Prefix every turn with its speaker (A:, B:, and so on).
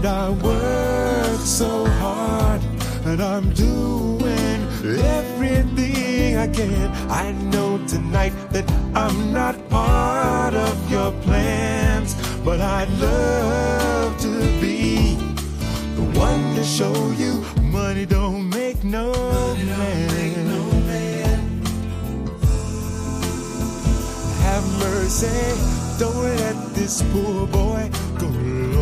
A: And I work so hard, and I'm doing everything I can. I know tonight that I'm not part of your plans, but I'd love to be the one to show you money don't make no man. Have mercy, don't let this poor boy